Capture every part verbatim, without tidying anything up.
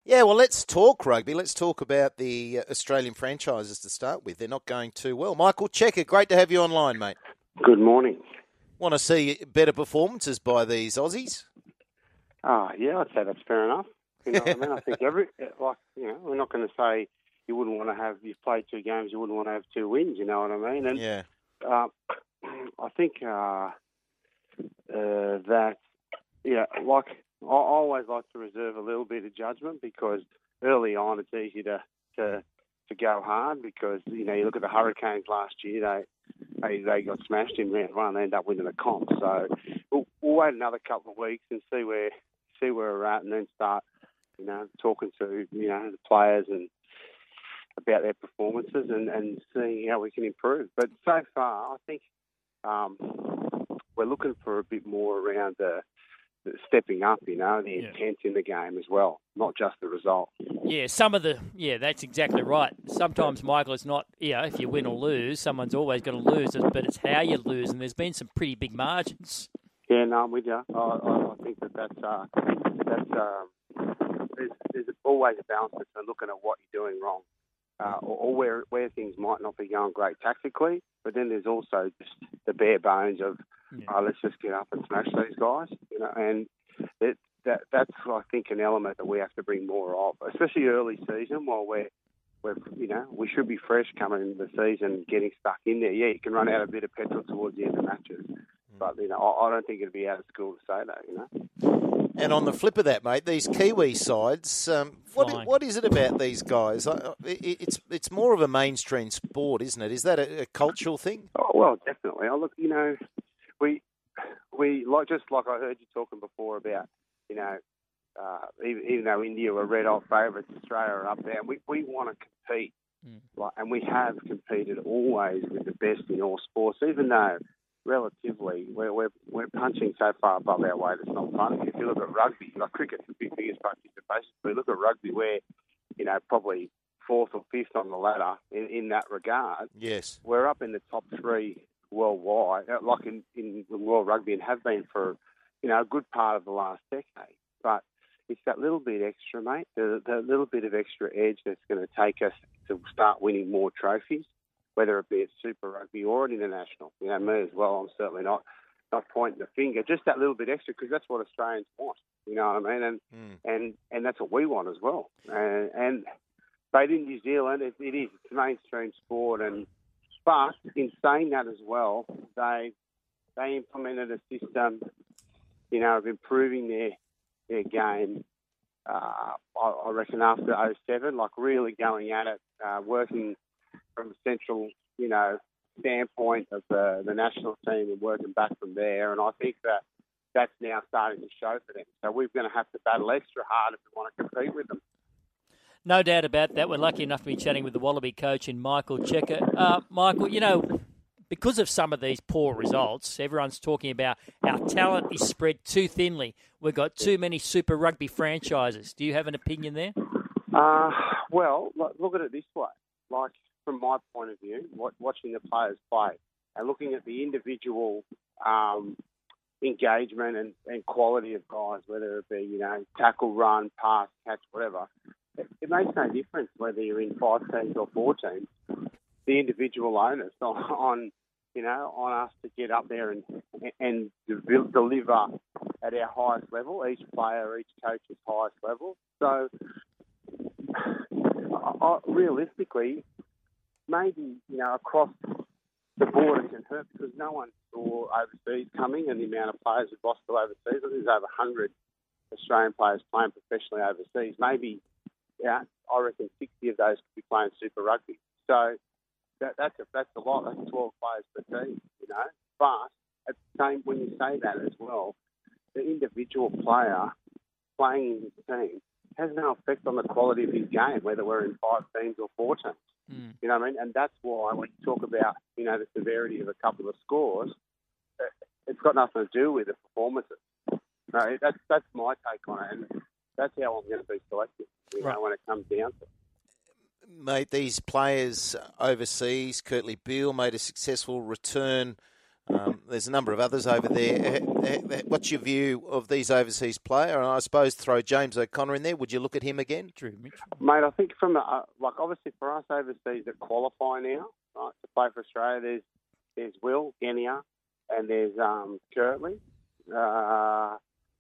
Yeah, well, let's talk rugby. Let's talk about the Australian franchises to start with. They're not going too well. Michael Cheika, great to have you online, mate. Good morning. Want to see better performances by these Aussies? Ah, yeah, I'd say that's fair enough. You know what I mean? I think every, like, you know, we're not going to say you wouldn't want to have, you've played two games, you wouldn't want to have two wins, you know what I mean? And yeah. uh, I think uh, uh, that, yeah, like, I always like to reserve a little bit of judgment because early on it's easy to, to to go hard because, you know, you look at the Hurricanes last year, they they, they got smashed in round one, they ended up winning the comp. So we'll, we'll wait another couple of weeks and see where see where we're at and then start, you know, talking to, you know, the players and about their performances and, and seeing how we can improve. But so far, I think um, we're looking for a bit more around the stepping up, you know, the intent yeah. in the game as well, not just the result. Yeah, some of the, yeah, that's exactly right. Sometimes, Michael, it's not, yeah, if you win or lose, someone's always going to lose, but it's how you lose, and there's been some pretty big margins. Yeah, no, I'm with you. I, I, I think that that's, uh, that's um, there's, there's always a balance between looking at what you're doing wrong uh, or, or where, where things might not be going great tactically, but then there's also just the bare bones of, Yeah. Uh, let's just get up and smash these guys, you know. And it, that that's I think an element that we have to bring more of, especially early season while we're we're you know we should be fresh coming into the season, getting stuck in there. Yeah, you can run out a bit of petrol towards the end of matches, mm. but you know I, I don't think it'd be out of school to say that, you know. And on the flip of that, mate, these Kiwi sides, um, what what is it about these guys? It's it's more of a mainstream sport, isn't it? Is that a, a cultural thing? Oh well, definitely. I look, you know. We, we like just like I heard you talking before about, you know, uh, even, even though India were red hot favourites, Australia are up there. We we want to compete, mm. like, and we have competed always with the best in all sports. Even though relatively we're we're, we're punching so far above our weight, it's not funny. If you look at rugby, like cricket's the big biggest participation. We look at rugby, we're, you know, probably fourth or fifth on the ladder in, in that regard. Yes, we're up in the top three worldwide, like in, in World Rugby, and have been for, you know, a good part of the last decade. But it's that little bit extra, mate, the, the little bit of extra edge that's going to take us to start winning more trophies, whether it be at Super Rugby or at International. You know, me as well, I'm certainly not, not pointing the finger, just that little bit extra, because that's what Australians want, you know what I mean? And mm. and, and that's what we want as well. And, and but in New Zealand, it, it is, it's mainstream sport, and but in saying that as well, they they implemented a system, you know, of improving their their game. Uh, I, I reckon after oh seven, like really going at it, uh, working from a central, you know, standpoint of the, the national team and working back from there. And I think that that's now starting to show for them. So we're going to have to battle extra hard if we want to compete with them. No doubt about that. We're lucky enough to be chatting with the Wallaby coach in Michael Cheika. Uh, Michael, you know, because of some of these poor results, everyone's talking about our talent is spread too thinly. We've got too many Super Rugby franchises. Do you have an opinion there? Uh, well, look at it this way. Like, from my point of view, watching the players play and looking at the individual um, engagement and, and quality of guys, whether it be, you know, tackle, run, pass, catch, whatever, it, it makes no difference whether you're in five teams or four teams. The individual onus on, on you know, on us to get up there and and deliver at our highest level, each player, each coach's highest level. So, I, realistically, maybe, you know, across the board it can hurt because no one saw overseas coming and the amount of players we've lost to overseas. I think there's over one hundred Australian players playing professionally overseas. Maybe, yeah, I reckon sixty of those could be playing Super Rugby. So that, that's a, that's a lot. That's twelve players per team, you know. But at the same, when you say that as well, the individual player playing in his team has no effect on the quality of his game, whether we're in five teams or four teams. Mm. You know what I mean? And that's why when you talk about, you know, the severity of a couple of scores, it's got nothing to do with the performances. No, that's that's my take on it, and that's how I'm going to be selected, you right. know, when it comes down to it. Mate, these players overseas, Kurtley Beale made a successful return Um, there's a number of others over there. What's your view of these overseas players? And I suppose throw James O'Connor in there. Would you look at him again? Drew Mitchell. Mate, I think from the, uh, like obviously for us overseas that qualify now, right, to play for Australia, there's there's Will Genia and there's um, Kirtley uh,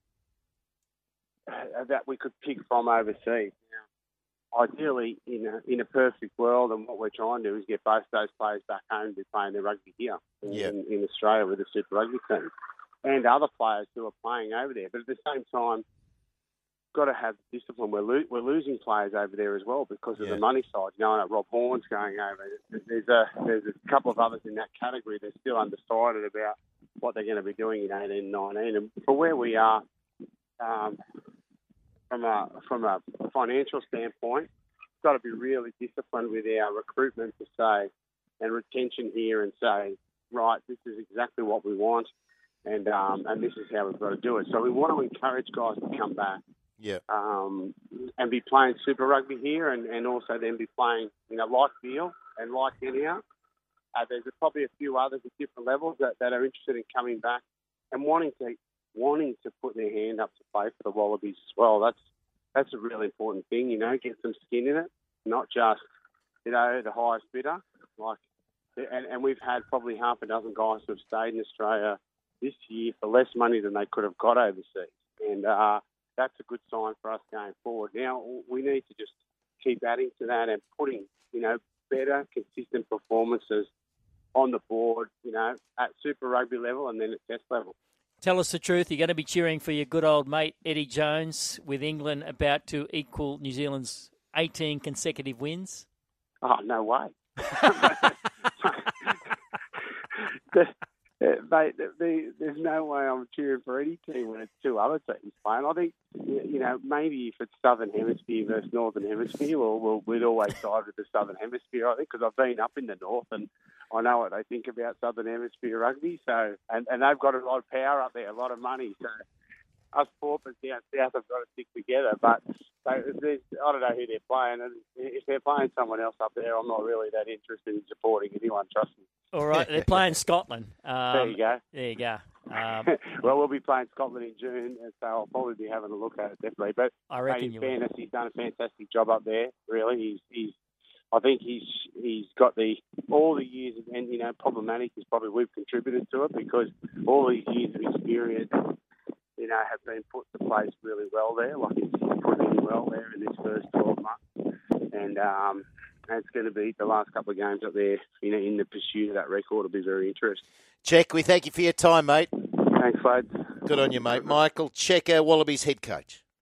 that we could pick from overseas. Now, ideally, in a, in a perfect world, and what we're trying to do is get both those players back home to be playing their rugby here in, yeah. in, in Australia with the Super Rugby team, and other players who are playing over there. But at the same time, got to have discipline. We're, lo- we're losing players over there as well because of yeah. the money side. You know, Rob Horn's going over. There's a there's a couple of others in that category. They're still undecided about what they're going to be doing in eighteen, nineteen. And for where we are, um, from a from a financial standpoint, we've got to be really disciplined with our recruitment to say and retention here and say, right, this is exactly what we want, and um, and this is how we've got to do it. So we want to encourage guys to come back. Yeah. Um, and be playing Super Rugby here, and, and also then be playing, you know, like Beale and like anyhow. Uh, there's probably a few others at different levels that, that are interested in coming back and wanting to wanting to put their hand up to play for the Wallabies as well. That's that's a really important thing, you know, get some skin in it, not just, you know, the highest bidder. Like, and, and we've had probably half a dozen guys who have stayed in Australia this year for less money than they could have got overseas, and uh, that's a good sign for us going forward. Now, we need to just keep adding to that and putting, you know, better, consistent performances on the board, you know, at Super Rugby level and then at Test level. Tell us the truth. You're going to be cheering for your good old mate, Eddie Jones, with England about to equal New Zealand's eighteen consecutive wins? Oh, no way. the, Uh, mate, the, the, there's no way I'm cheering for any team when it's two other teams playing. I think, you know, maybe if it's Southern Hemisphere versus Northern Hemisphere, well, we'll we'd always side with the Southern Hemisphere, I think, because I've been up in the North and I know what they think about Southern Hemisphere rugby. So, and, and they've got a lot of power up there, a lot of money. So us paupers down south have got to stick together. But so I don't know who they're playing. And if they're playing someone else up there, I'm not really that interested in supporting anyone, trust me. All right, they're playing Scotland. Um, there you go. There you go. Um, well, we'll be playing Scotland in June, and so I'll probably be having a look at it, definitely. But I reckon in you fairness, will. he's done a fantastic job up there, really. He's, he's I think he's he's got the all the years, of, and, you know, problematic is probably we've contributed to it because all these years of experience, you know, have been put to place really well there. Like he's put in well there in this first twelve months. And, um... And it's going to be the last couple of games up there, you know, in the pursuit of that record will be very interesting. Check, we thank you for your time, mate. Thanks, lads. Good on you, mate. Michael Cheika, Wallabies head coach.